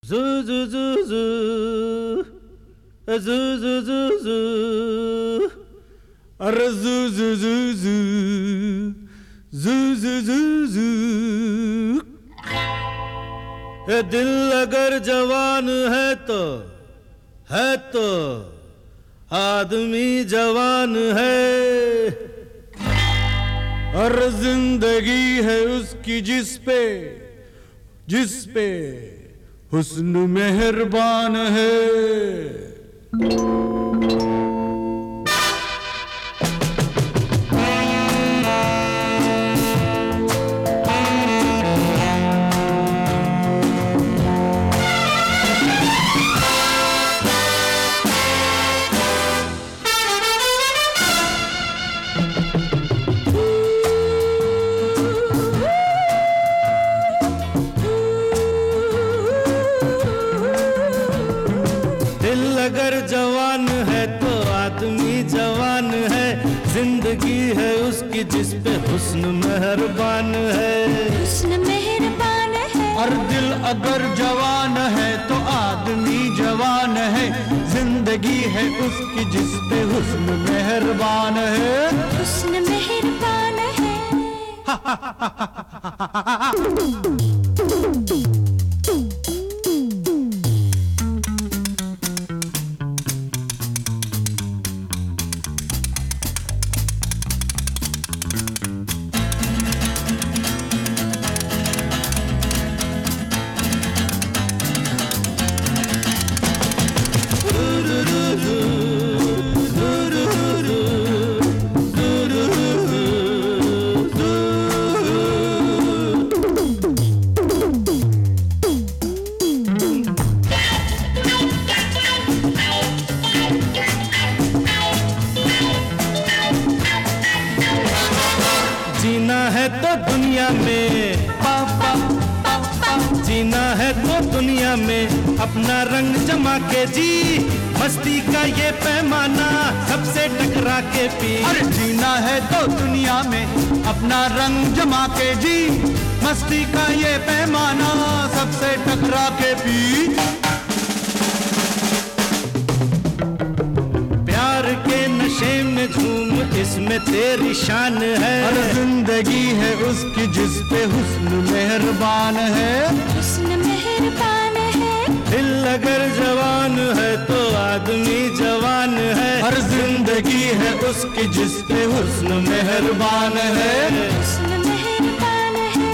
Zu zu zu zu zu zu zu zu अरे zu zu zu zu zu zu zu zu दिल अगर जवान है तो आदमी जवान है और जिंदगी है उसकी जिस पे हुस्न मेहरबान है। अगर जवान है तो आदमी जवान है, जिंदगी है उसकी जिस पे हुस्न मेहरबान है। हुस्न मेहरबान है। और दिल अगर जवान है तो आदमी जवान है, जिंदगी है उसकी जिस पे हुस्न मेहरबान है। हुस्न मेहरबान है। जीना है तो दुनिया में जीना है तो दुनिया में अपना रंग जमा के जी, मस्ती का ये पैमाना सबसे टकरा के पी। अरे जीना है तो दुनिया में अपना रंग जमा के जी, मस्ती का ये पैमाना सबसे टकरा के पी। प्यार के नशे में झूम इसमें तेरी शान है। और जिंदगी है उसकी जिस पे हुस्न मेहरबान है। हुस्न मेहरबान है। दिल अगर जवान है तो आदमी जवान है, और जिंदगी है उसकी जिस पे हुस्न मेहरबान है। हुस्न मेहरबान है।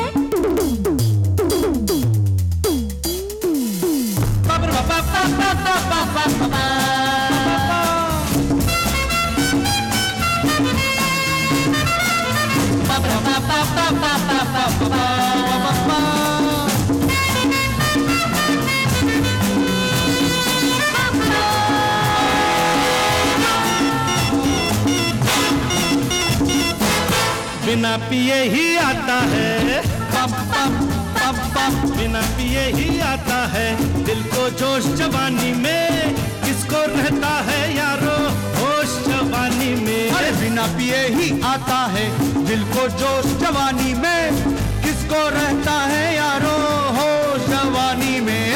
बिना पिए ही आता है, बिना पिए ही आता है दिल को जोश जवानी में, किसको रहता है यारो होश जवानी में। अरे बिना पिए ही आता है दिल को जोश जवानी में, किसको रहता है यारो होश जवानी में।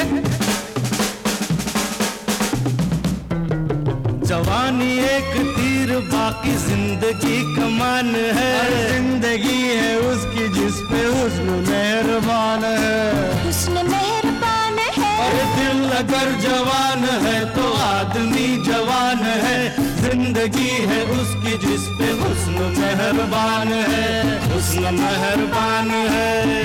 जवानी एक तीर बाकी जिंदगी कमान है। जिंदगी है उसकी जिस पे हुस्न मेहरबान है। हुस्न मेहरबान है। और दिल अगर जवान है तो आदमी जवान है, जिंदगी है उसकी जिस पे हुस्न मेहरबान है। हुस्न मेहरबान है।